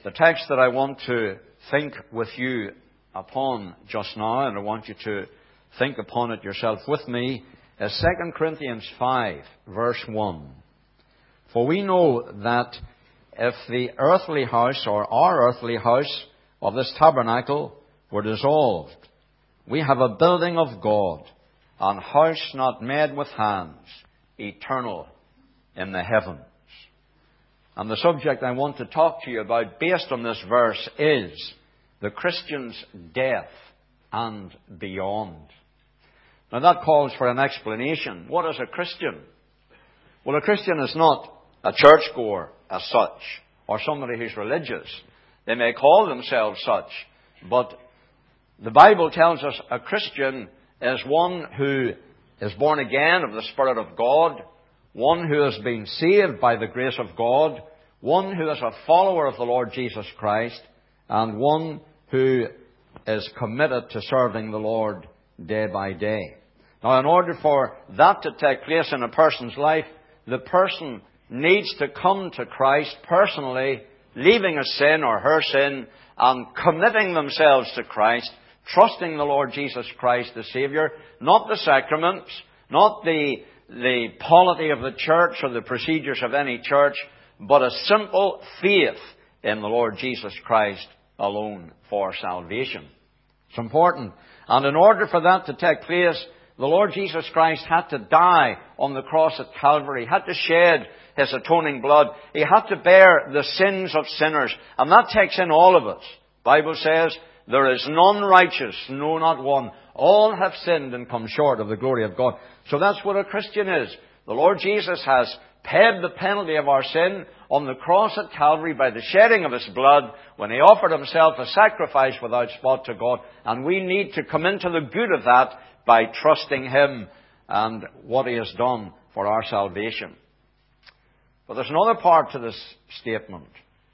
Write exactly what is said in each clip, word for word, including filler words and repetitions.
The text that I want to think with you upon just now, and I want you to think upon it yourself with me, is Second Corinthians five, verse one. For we know that if the earthly house, or our earthly house of this tabernacle, were dissolved, we have a building of God, an house not made with hands, eternal in the heavens. And the subject I want to talk to you about based on this verse is the Christian's death and beyond. Now that calls for an explanation. What is a Christian? Well, a Christian is not a churchgoer as such, or somebody who's religious. They may call themselves such, but the Bible tells us a Christian is one who is born again of the Spirit of God, one who has been saved by the grace of God, one who is a follower of the Lord Jesus Christ, and one who is committed to serving the Lord day by day. Now, in order for that to take place in a person's life, the person needs to come to Christ personally, leaving his sin or her sin, and committing themselves to Christ, trusting the Lord Jesus Christ, the Saviour, not the sacraments, not the, the polity of the church or the procedures of any church, but a simple faith in the Lord Jesus Christ alone for salvation. It's important. And in order for that to take place, the Lord Jesus Christ had to die on the cross at Calvary. He had to shed His atoning blood. He had to bear the sins of sinners. And that takes in all of us. The Bible says, there is none righteous, no, not one. All have sinned and come short of the glory of God. So that's what a Christian is. The Lord Jesus has paid the penalty of our sin on the cross at Calvary by the shedding of His blood when He offered Himself a sacrifice without spot to God. And we need to come into the good of that by trusting Him and what He has done for our salvation. But there's another part to this statement.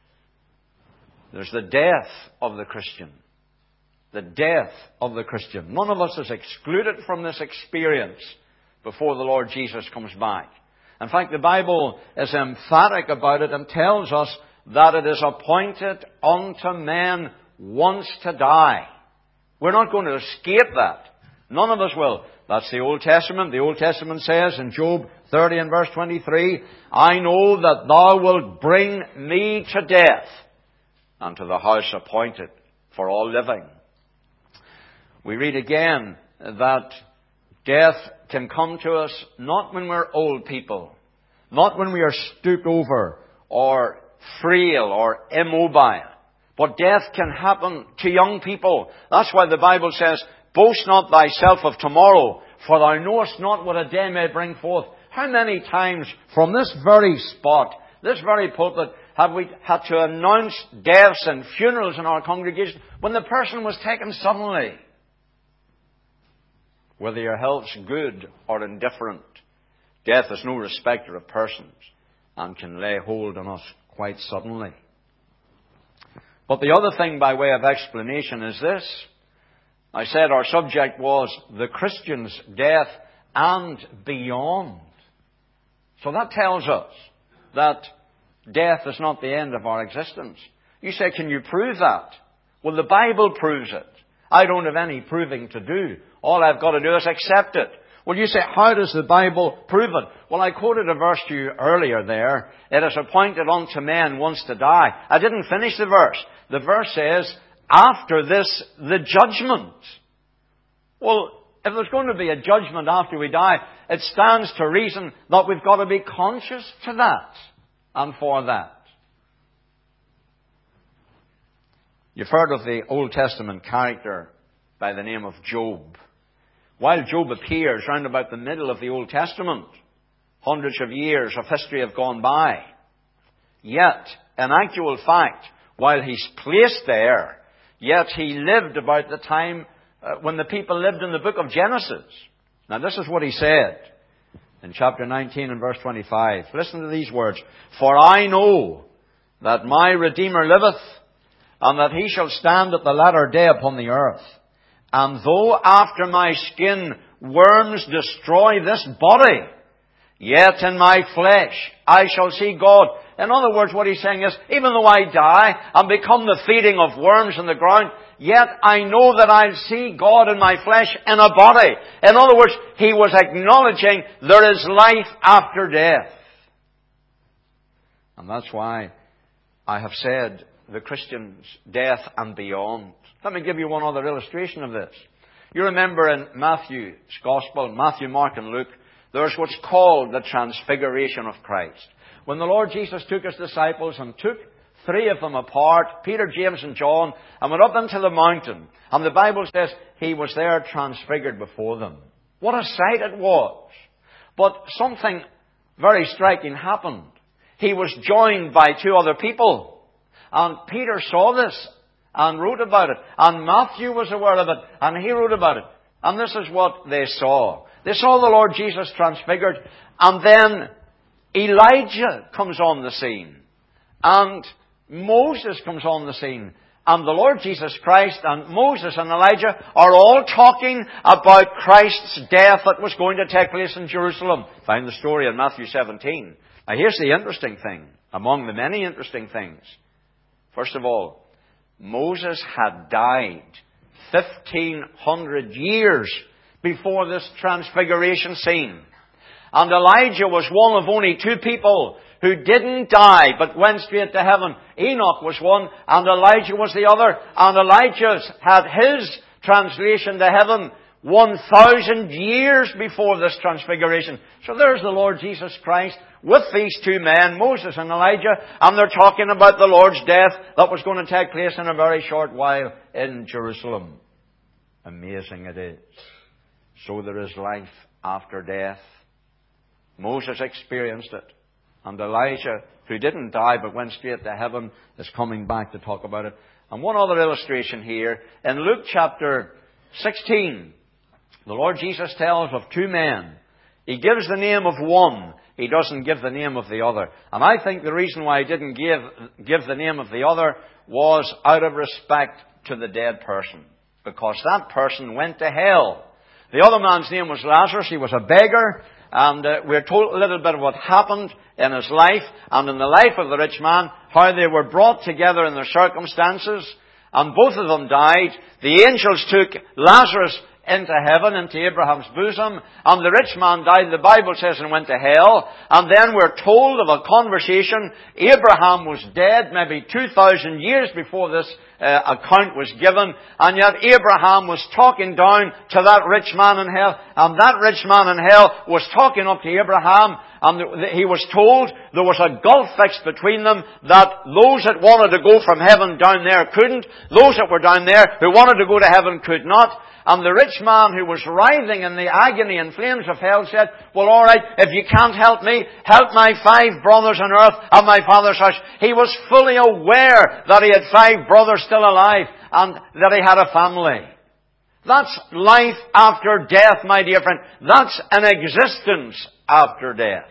There's the death of the Christian. The death of the Christian. None of us is excluded from this experience before the Lord Jesus comes back. In fact, the Bible is emphatic about it and tells us that it is appointed unto men once to die. We're not going to escape that. None of us will. That's the Old Testament. The Old Testament says in Job thirty and verse twenty-three, I know that thou wilt bring me to death, and to the house appointed for all living. We read again that death can come to us not when we're old people, not when we are stooped over or frail or immobile, but death can happen to young people. That's why the Bible says, boast not thyself of tomorrow, for thou knowest not what a day may bring forth. How many times from this very spot, this very pulpit, have we had to announce deaths and funerals in our congregation when the person was taken suddenly? Whether your health's good or indifferent, death is no respecter of persons and can lay hold on us quite suddenly. But the other thing by way of explanation is this. I said our subject was the Christian's death and beyond. So that tells us that death is not the end of our existence. You say, can you prove that? Well, the Bible proves it. I don't have any proving to do. All I've got to do is accept it. Well, you say, how does the Bible prove it? Well, I quoted a verse to you earlier there. It is appointed unto men once to die. I didn't finish the verse. The verse says, after this, the judgment. Well, if there's going to be a judgment after we die, it stands to reason that we've got to be conscious to that and for that. You've heard of the Old Testament character by the name of Job. While Job appears round about the middle of the Old Testament, hundreds of years of history have gone by. Yet, in actual fact, while he's placed there, yet he lived about the time uh, when the people lived in the book of Genesis. Now this is what he said in chapter nineteen and verse twenty-five. Listen to these words. For I know that my Redeemer liveth, and that he shall stand at the latter day upon the earth. And though after my skin worms destroy this body, yet in my flesh I shall see God, In other words, what he's saying is, even though I die and become the feeding of worms in the ground, yet I know that I'll see God in my flesh in a body. In other words, he was acknowledging there is life after death. And that's why I have said the Christian's death and beyond. Let me give you one other illustration of this. You remember in Matthew's Gospel, Matthew, Mark and Luke, there's what's called the Transfiguration of Christ. When the Lord Jesus took his disciples and took three of them apart, Peter, James and John, and went up into the mountain. And the Bible says he was there transfigured before them. What a sight it was. But something very striking happened. He was joined by two other people. And Peter saw this and wrote about it. And Matthew was aware of it. And he wrote about it. And this is what they saw. They saw the Lord Jesus transfigured. And then Elijah comes on the scene. And Moses comes on the scene. And the Lord Jesus Christ and Moses and Elijah are all talking about Christ's death that was going to take place in Jerusalem. Find the story in Matthew seventeen. Now here's the interesting thing, among the many interesting things. First of all, Moses had died fifteen hundred years before this transfiguration scene. And Elijah was one of only two people who didn't die but went straight to heaven. Enoch was one and Elijah was the other. And Elijah had his translation to heaven one thousand years before this transfiguration. So there's the Lord Jesus Christ with these two men, Moses and Elijah, and they're talking about the Lord's death that was going to take place in a very short while in Jerusalem. Amazing it is. So there is life after death. Moses experienced it. And Elijah, who didn't die but went straight to heaven, is coming back to talk about it. And one other illustration here. In Luke chapter sixteen, the Lord Jesus tells of two men. He gives the name of one. He doesn't give the name of the other. And I think the reason why he didn't give, give the name of the other was out of respect to the dead person. Because that person went to hell. The other man's name was Lazarus. He was a beggar. And uh, we're told a little bit of what happened in his life and in the life of the rich man, how they were brought together in their circumstances. And both of them died. The angels took Lazarus into heaven, into Abraham's bosom. And the rich man died, the Bible says, and went to hell. And then we're told of a conversation. Abraham was dead maybe two thousand years before this uh, account was given. And yet Abraham was talking down to that rich man in hell. And that rich man in hell was talking up to Abraham. And he was told there was a gulf fixed between them, that those that wanted to go from heaven down there couldn't. Those that were down there who wanted to go to heaven could not. And the rich man who was writhing in the agony and flames of hell said, well, all right, if you can't help me, help my five brothers on earth and my father's house. He was fully aware that he had five brothers still alive and that he had a family. That's life after death, my dear friend. That's an existence after death.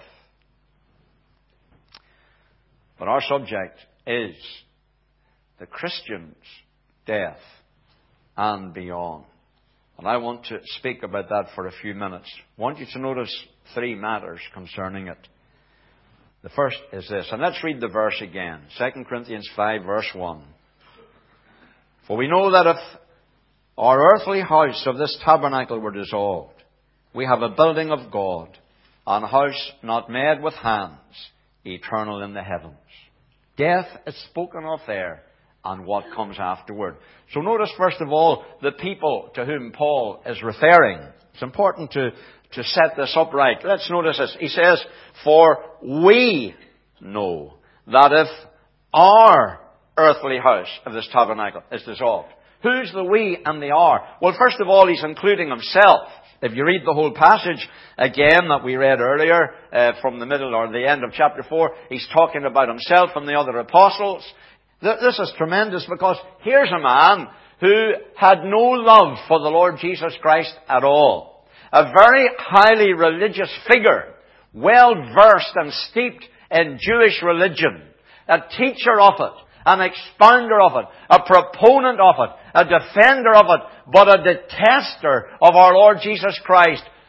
But our subject is the Christian's death and beyond. And I want to speak about that for a few minutes. I want you to notice three matters concerning it. The first is this, and let's read the verse again. Second Corinthians five, verse one. For we know that if our earthly house of this tabernacle were dissolved, we have a building of God, an house not made with hands, eternal in the heavens. Death is spoken of there, and what comes afterward. So notice, first of all, the people to whom Paul is referring. It's important to, to set this up right. Let's notice this. He says, for we know that if our earthly house of this tabernacle is dissolved. Who's the we and the our? Well, first of all, he's including himself. If you read the whole passage again that we read earlier, uh, from the middle or the end of chapter four, he's talking about himself and the other apostles. This is tremendous because here's a man who had no love for the Lord Jesus Christ at all. A very highly religious figure, well versed and steeped in Jewish religion. A teacher of it, an expounder of it, a proponent of it, a defender of it, but a detester of our Lord Jesus Christ.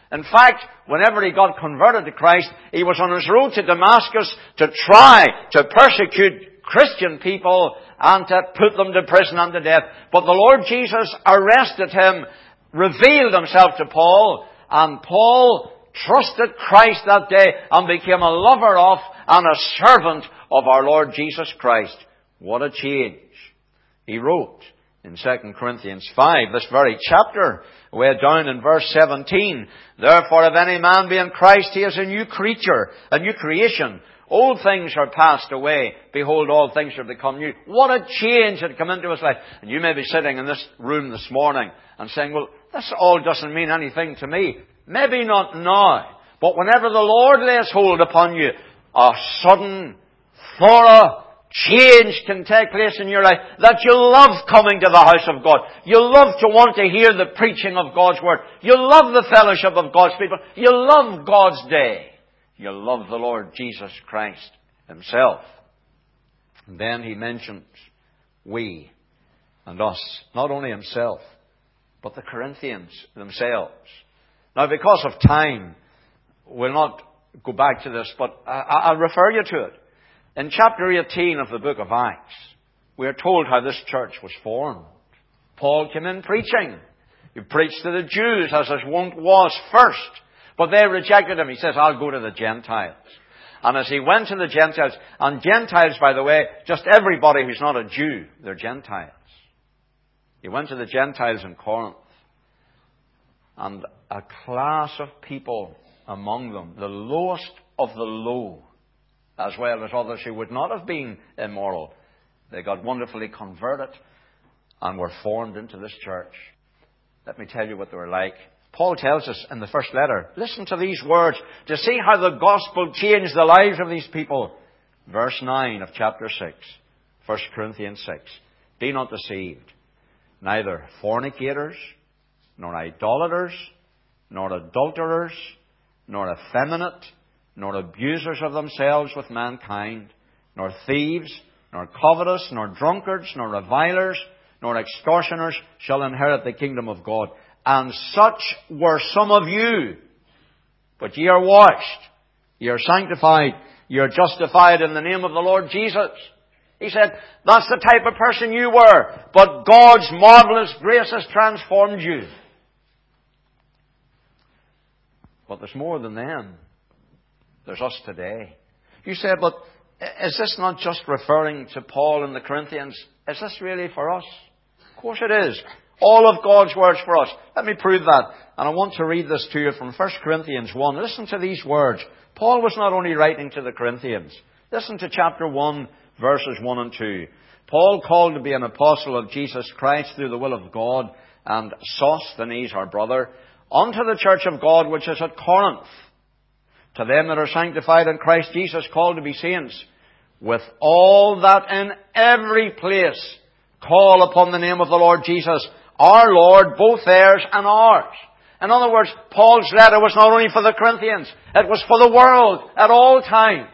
In fact, whenever he got converted to Christ, he was on his road to Damascus to try to persecute Christian people and to put them to prison and to death. But the Lord Jesus arrested him, revealed himself to Paul, and Paul trusted Christ that day and became a lover of and a servant of our Lord Jesus Christ. What a change. He wrote in Second Corinthians five, this very chapter, way down in verse seventeen, "Therefore if any man be in Christ, he is a new creature, a new creation. Old things are passed away. Behold, all things are become new." What a change had come into his life. And you may be sitting in this room this morning and saying, well, this all doesn't mean anything to me. Maybe not now. But whenever the Lord lays hold upon you, a sudden, thorough change can take place in your life, that you love coming to the house of God. You love to want to hear the preaching of God's Word. You love the fellowship of God's people. You love God's day. You love the Lord Jesus Christ Himself. And then he mentions we and us. Not only himself, but the Corinthians themselves. Now, because of time, we'll not go back to this, but I'll refer you to it. In chapter eighteen of the book of Acts, we are told how this church was formed. Paul came in preaching. He preached to the Jews as his wont was first. But they rejected him. He says, I'll go to the Gentiles. And as he went to the Gentiles, and Gentiles, by the way, just everybody who's not a Jew, they're Gentiles. He went to the Gentiles in Corinth. And a class of people among them, the lowest of the low, as well as others who would not have been immoral, they got wonderfully converted and were formed into this church. Let me tell you what they were like. Paul tells us in the first letter, listen to these words to see how the gospel changed the lives of these people. Verse nine of chapter six, First Corinthians six. Be not deceived. Neither fornicators, nor idolaters, nor adulterers, nor effeminate, nor abusers of themselves with mankind, nor thieves, nor covetous, nor drunkards, nor revilers, nor extortioners shall inherit the kingdom of God. And such were some of you. But ye are washed, ye are sanctified, ye are justified in the name of the Lord Jesus. He said, that's the type of person you were. But God's marvelous grace has transformed you. But there's more than them. There's us today. You say, but is this not just referring to Paul and the Corinthians? Is this really for us? Of course it is. All of God's words for us. Let me prove that. And I want to read this to you from First Corinthians one. Listen to these words. Paul was not only writing to the Corinthians. Listen to chapter one, verses one and two. Paul, called to be an apostle of Jesus Christ through the will of God, and Sosthenes, our brother, unto the church of God which is at Corinth, to them that are sanctified in Christ Jesus, called to be saints, with all that in every place call upon the name of the Lord Jesus, our Lord, both theirs and ours. In other words, Paul's letter was not only for the Corinthians, it was for the world at all times.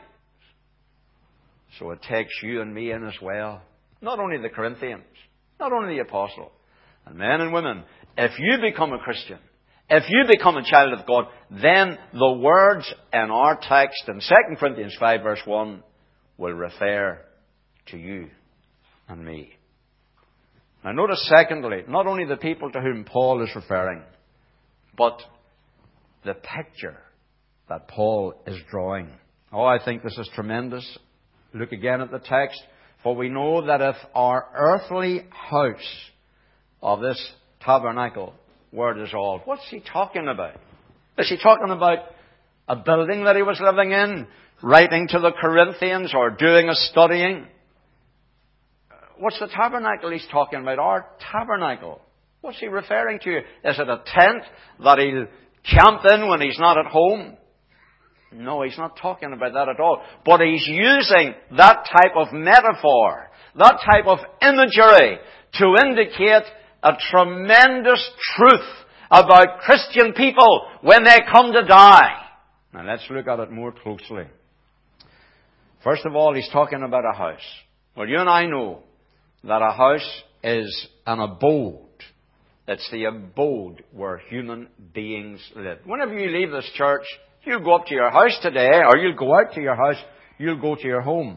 So it takes you and me in as well. Not only the Corinthians, not only the apostle. And men and women, if you become a Christian, if you become a child of God, then the words in our text in Second Corinthians five verse one will refer to you and me. Now notice secondly, not only the people to whom Paul is referring, but the picture that Paul is drawing. Oh, I think this is tremendous. Look again at the text. For we know that if our earthly house of this tabernacle were dissolved. What's he talking about? Is he talking about a building that he was living in, writing to the Corinthians, or doing a studying? What's the tabernacle he's talking about? Our tabernacle. What's he referring to? Is it a tent that he'll camp in when he's not at home? No, he's not talking about that at all. But he's using that type of metaphor, that type of imagery, to indicate a tremendous truth about Christian people when they come to die. Now let's look at it more closely. First of all, he's talking about a house. Well, you and I know that a house is an abode. It's the abode where human beings live. Whenever you leave this church, you'll go up to your house today, or you'll go out to your house, you'll go to your home.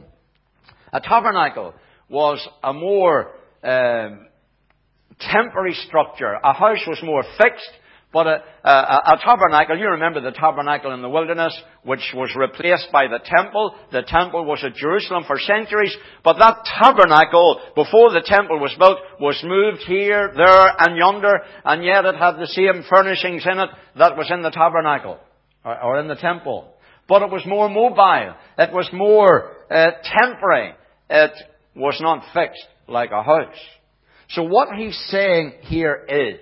A tabernacle was a more um, temporary structure. A house was more fixed, but a, a, a tabernacle, you remember the tabernacle in the wilderness, which was replaced by the temple. The temple was at Jerusalem for centuries, but that tabernacle, before the temple was built, was moved here, there, and yonder, and yet it had the same furnishings in it that was in the tabernacle, or, or in the temple. But it was more mobile. It was more uh, temporary. It was not fixed like a house. So what he's saying here is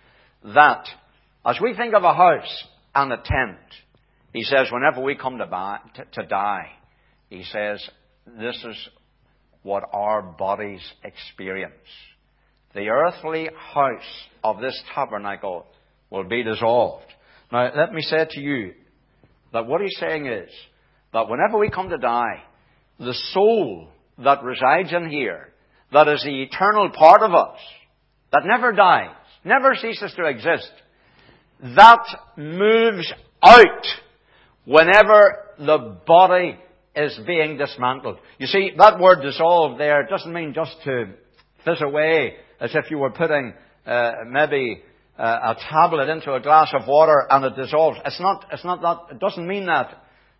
that as we think of a house and a tent, he says whenever we come to, buy, to, to die, he says this is what our bodies experience. The earthly house of this tabernacle will be dissolved. Now let me say to you that what he's saying is that whenever we come to die, the soul that resides in here, that is the eternal part of us, that never dies, never ceases to exist, that moves out whenever the body is being dismantled. You see, that word dissolve there doesn't mean just to fizz away as if you were putting uh, maybe uh, a tablet into a glass of water and it dissolves. It's not, it's not that, it doesn't mean that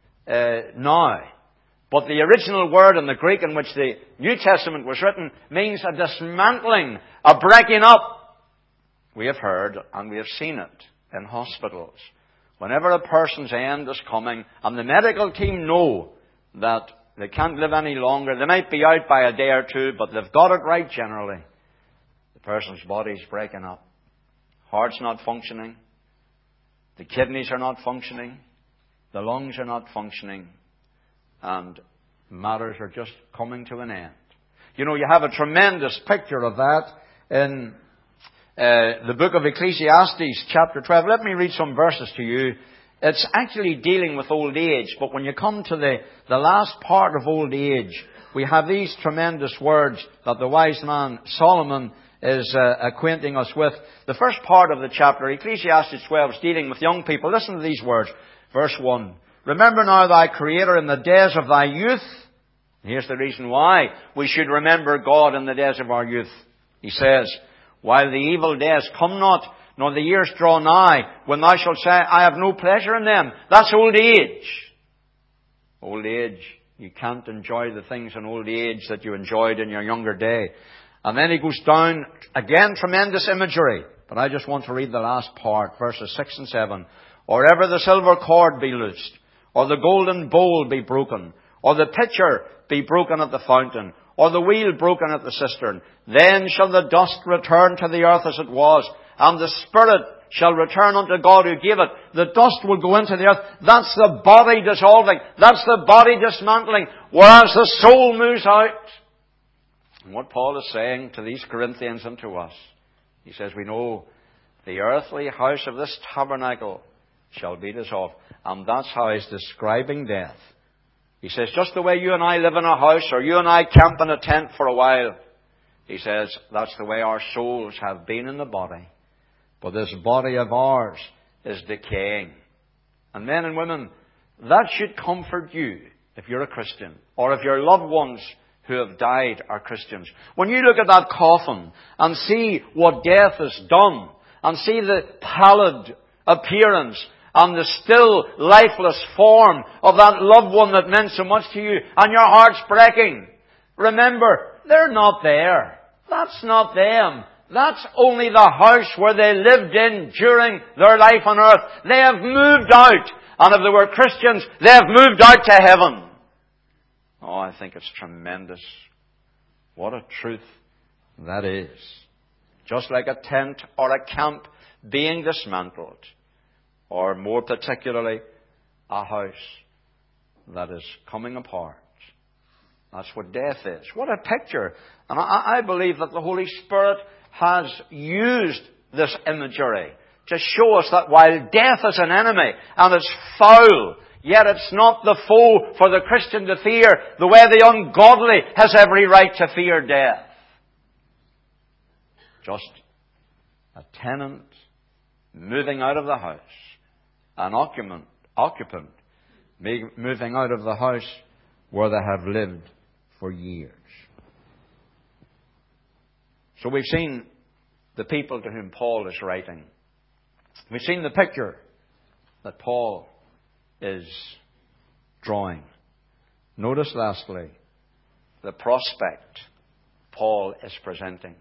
uh, now. But the original word in the Greek in which the New Testament was written means a dismantling, a breaking up. We have heard and we have seen it in hospitals. Whenever a person's end is coming and the medical team know that they can't live any longer, they might be out by a day or two, but they've got it right generally. The person's body's breaking up. Heart's not functioning. The kidneys are not functioning. The lungs are not functioning. And matters are just coming to an end. You know, you have a tremendous picture of that in uh, the book of Ecclesiastes, chapter twelve. Let me read some verses to you. It's actually dealing with old age, but when you come to the, the last part of old age, we have these tremendous words that the wise man Solomon is uh, acquainting us with. The first part of the chapter, Ecclesiastes twelve, is dealing with young people. Listen to these words. Verse one. Remember now thy Creator in the days of thy youth. Here's the reason why we should remember God in the days of our youth. He says, while the evil days come not, nor the years draw nigh, when thou shalt say, I have no pleasure in them. That's old age. Old age. You can't enjoy the things in old age that you enjoyed in your younger day. And then he goes down, again, tremendous imagery. But I just want to read the last part, verses six and seven. Or ever the silver cord be loosed, or the golden bowl be broken, or the pitcher be broken at the fountain, or the wheel broken at the cistern, then shall the dust return to the earth as it was, and the spirit shall return unto God who gave it. The dust will go into the earth. That's the body dissolving. That's the body dismantling, whereas the soul moves out. And what Paul is saying to these Corinthians and to us, he says, we know the earthly house of this tabernacle shall be dissolved. And that's how he's describing death. He says, just the way you and I live in a house, or you and I camp in a tent for a while, he says, that's the way our souls have been in the body. But this body of ours is decaying. And men and women, that should comfort you if you're a Christian, or if your loved ones who have died are Christians. When you look at that coffin and see what death has done, and see the pallid appearance and the still lifeless form of that loved one that meant so much to you, and your heart's breaking, remember, they're not there. That's not them. That's only the house where they lived in during their life on earth. They have moved out. And if they were Christians, they have moved out to heaven. Oh, I think it's tremendous. What a truth that is. Just like a tent or a camp being dismantled, or more particularly, a house that is coming apart. That's what death is. What a picture. And I, I believe that the Holy Spirit has used this imagery to show us that while death is an enemy and it's foul, yet it's not the foe for the Christian to fear the way the ungodly has every right to fear death. Just a tenant moving out of the house, an occupant, occupant moving out of the house where they have lived for years. So we've seen the people to whom Paul is writing. We've seen the picture that Paul is drawing. Notice lastly the prospect Paul is presenting.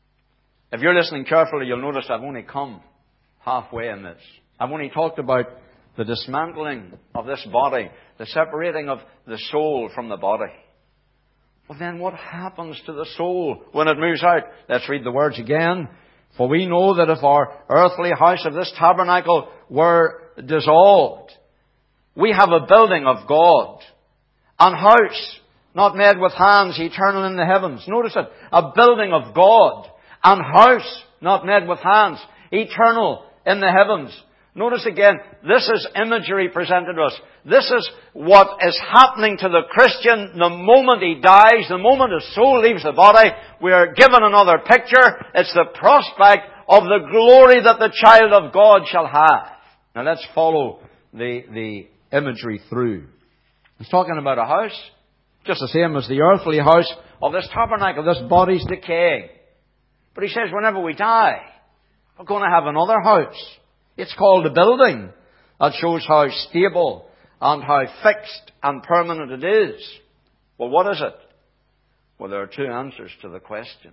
If you're listening carefully, you'll notice I've only come halfway in this. I've only talked about the dismantling of this body, the separating of the soul from the body. Well, then what happens to the soul when it moves out? Let's read the words again. For we know that if our earthly house of this tabernacle were dissolved, we have a building of God, an house not made with hands, eternal in the heavens. Notice it. A building of God, an house not made with hands, eternal in the heavens. Notice again, this is imagery presented to us. This is what is happening to the Christian the moment he dies, the moment his soul leaves the body. We are given another picture. It's the prospect of the glory that the child of God shall have. Now let's follow the, the imagery through. He's talking about a house, just the same as the earthly house of this tabernacle. This body's decaying. But he says whenever we die, we're going to have another house. It's called a building. That shows how stable and how fixed and permanent it is. Well, what is it? Well, there are two answers to the question.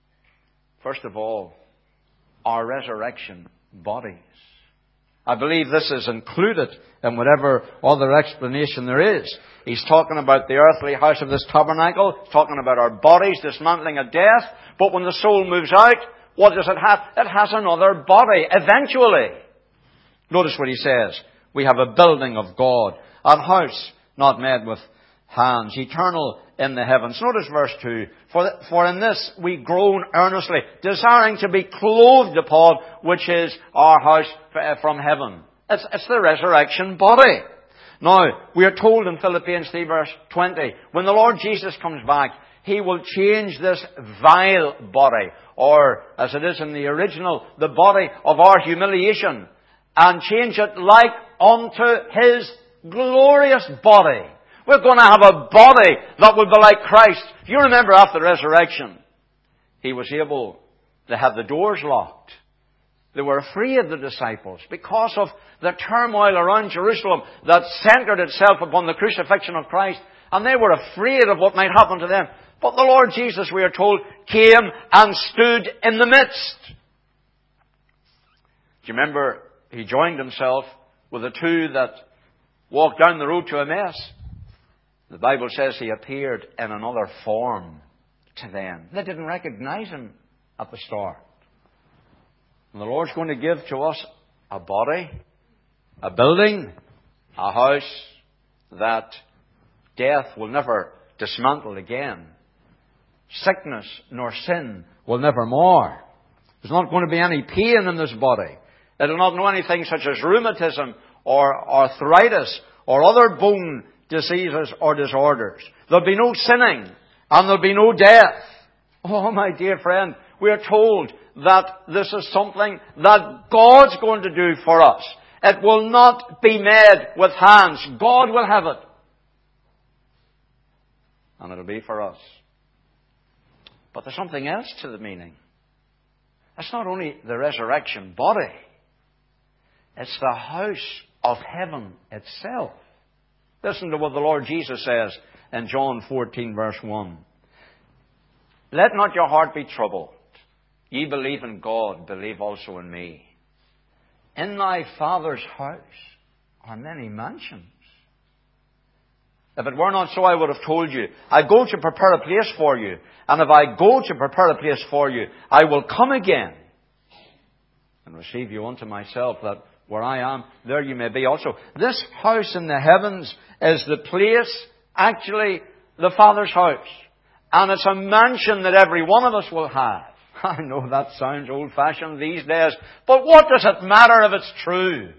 First of all, our resurrection bodies. I believe this is included in whatever other explanation there is. He's talking about the earthly house of this tabernacle. He's talking about our bodies dismantling at death. But when the soul moves out, what does it have? It has another body, eventually. Notice what he says. We have a building of God, a house not made with hands, eternal in the heavens. Notice verse two. For, for in this we groan earnestly, desiring to be clothed upon, which is our house from heaven. It's, it's the resurrection body. Now, we are told in Philippians three verse twenty, when the Lord Jesus comes back, He will change this vile body, or as it is in the original, the body of our humiliation, and change it like unto His glorious body. We're going to have a body that will be like Christ. If you remember after the resurrection, He was able to have the doors locked. They were afraid, the disciples, because of the turmoil around Jerusalem that centered itself upon the crucifixion of Christ. And they were afraid of what might happen to them. But the Lord Jesus, we are told, came and stood in the midst. Do you remember He joined Himself with the two that walked down the road to Emmaus? The Bible says He appeared in another form to them. They didn't recognize Him at the start. And the Lord's going to give to us a body, a building, a house that death will never dismantle again. Sickness nor sin will never mar. There's not going to be any pain in this body. It will not know anything such as rheumatism or arthritis or other bone diseases or disorders. There'll be no sinning and there'll be no death. Oh, my dear friend, we are told that this is something that God's going to do for us. It will not be made with hands. God will have it. And it'll be for us. But there's something else to the meaning. It's not only the resurrection body. It's the house of heaven itself. Listen to what the Lord Jesus says in John fourteen verse one. Let not your heart be troubled. Ye believe in God, believe also in me. In my Father's house are many mansions. If it were not so, I would have told you. I go to prepare a place for you. And if I go to prepare a place for you, I will come again and receive you unto myself, that where I am, there you may be also. This house in the heavens is the place, actually, the Father's house. And it's a mansion that every one of us will have. I know that sounds old-fashioned these days, but what does it matter if it's true?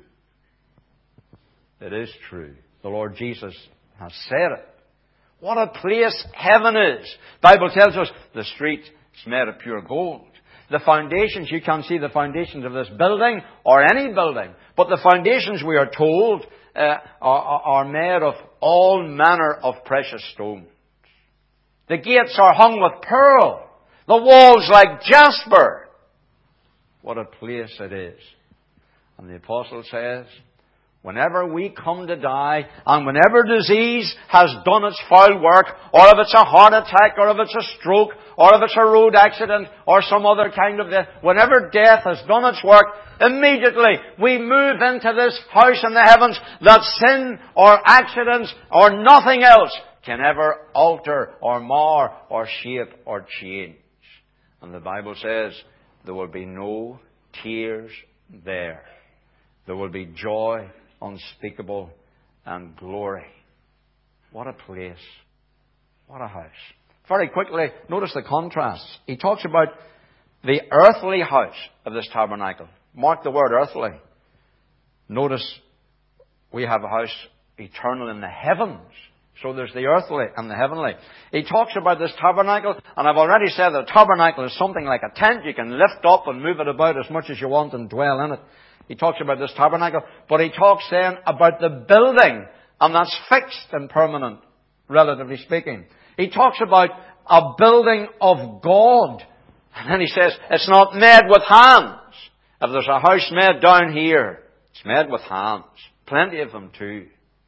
It is true. The Lord Jesus has said it. What a place heaven is. The Bible tells us the street is made of pure gold. the foundations. You can't see the foundations of this building or any building. But the foundations, we are told, uh, are, are made of all manner of precious stones. The gates are hung with pearl. The walls like jasper. What a place it is. And the apostle says, whenever we come to die, and whenever disease has done its foul work, or if it's a heart attack, or if it's a stroke, or if it's a road accident, or some other kind of death, whenever death has done its work, immediately we move into this house in the heavens that sin or accidents or nothing else can ever alter or mar or shape or change. And the Bible says there will be no tears there. There will be joy unspeakable and glory. What a place. What a house. Very quickly, notice the contrasts. He talks about the earthly house of this tabernacle. Mark the word earthly. Notice we have a house eternal in the heavens. So there's the earthly and the heavenly. He talks about this tabernacle, and I've already said that a tabernacle is something like a tent. You can lift up and move it about as much as you want and dwell in it. He talks about this tabernacle, but he talks then about the building, and that's fixed and permanent, relatively speaking. He talks about a building of God, and then he says, it's not made with hands. If there's a house made down here, it's made with hands. Plenty of them too.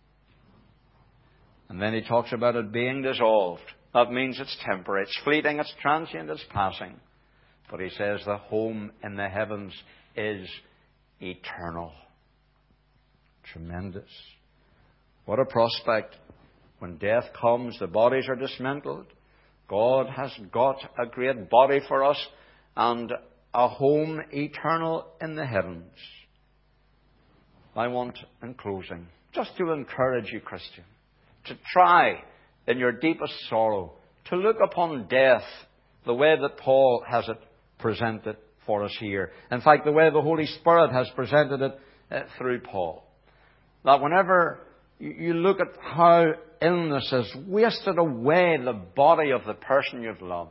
And then he talks about it being dissolved. That means it's temporary, it's fleeting, it's transient, it's passing. But he says the home in the heavens is eternal. Tremendous. What a prospect. When death comes, the bodies are dismantled. God has got a great body for us and a home eternal in the heavens. I want, in closing, just to encourage you, Christian, to try in your deepest sorrow to look upon death the way that Paul has it presented for us here. In fact, the way the Holy Spirit has presented it uh, through Paul. That whenever you, you look at how illness has wasted away the body of the person you've loved,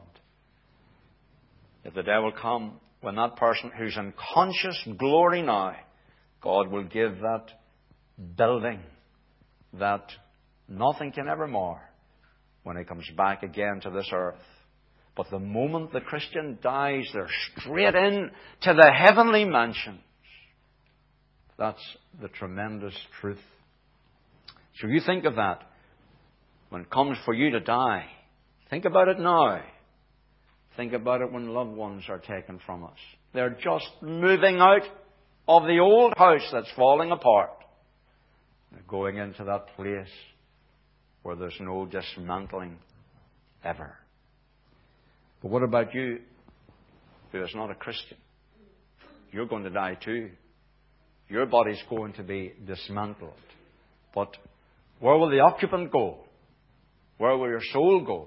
if the devil come when that person who's in conscious glory now, God will give that building that nothing can ever mar when he comes back again to this earth. But the moment the Christian dies, they're straight in to the heavenly mansions. That's the tremendous truth. So you think of that when it comes for you to die. Think about it now. Think about it when loved ones are taken from us. They're just moving out of the old house that's falling apart. They're going into that place where there's no dismantling ever. But what about you who is not a Christian? You're going to die too. Your body's going to be dismantled. But where will the occupant go? Where will your soul go?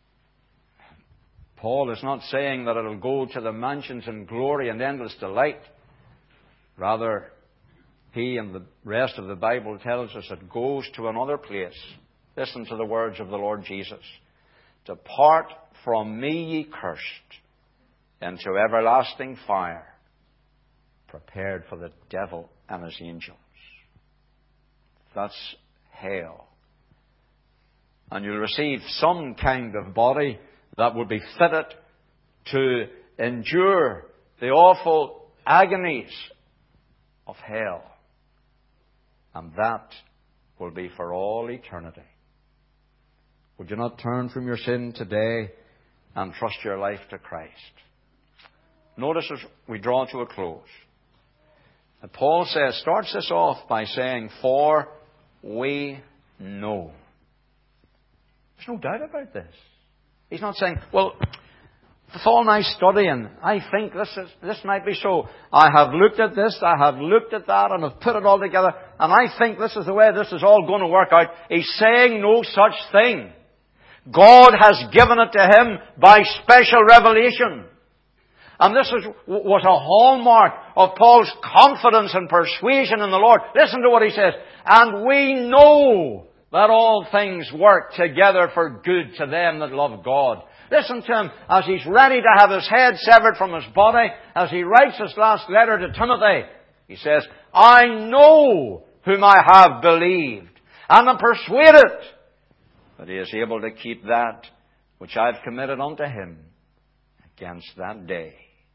Paul is not saying that it'll go to the mansions and glory and endless delight. Rather, he and the rest of the Bible tells us it goes to another place. Listen to the words of the Lord Jesus. Depart from me, ye cursed, into everlasting fire, prepared for the devil and his angels. That's hell. And you'll receive some kind of body that will be fitted to endure the awful agonies of hell. And that will be for all eternity. Would you not turn from your sin today and trust your life to Christ? Notice as we draw to a close. And Paul says, starts this off by saying, for we know. There's no doubt about this. He's not saying, well, it's all nice studying. I think this is, this might be so. I have looked at this, I have looked at that, and have put it all together, and I think this is the way this is all going to work out. He's saying no such thing. God has given it to him by special revelation. And this is, was a hallmark of Paul's confidence and persuasion in the Lord. Listen to what he says. And we know that all things work together for good to them that love God Listen to him as he's ready to have his head severed from his body, as he writes his last letter to Timothy. He says, I know whom I have believed, and am persuaded that he is able to keep that which I have committed unto him against that day.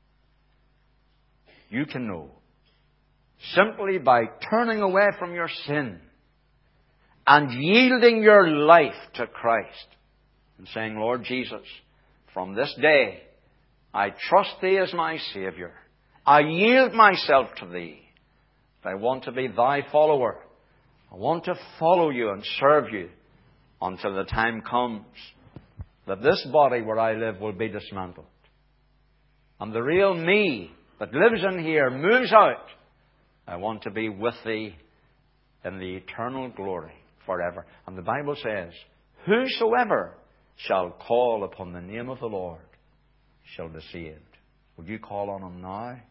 You can know simply by turning away from your sin and yielding your life to Christ and saying, Lord Jesus, from this day I trust Thee as my Saviour. I yield myself to Thee. I want to be Thy follower. I want to follow You and serve You until the time comes that this body where I live will be dismantled. And the real me that lives in here moves out. I want to be with Thee in the eternal glory forever. And the Bible says, whosoever shall call upon the name of the Lord shall be saved. Would you call on Him now?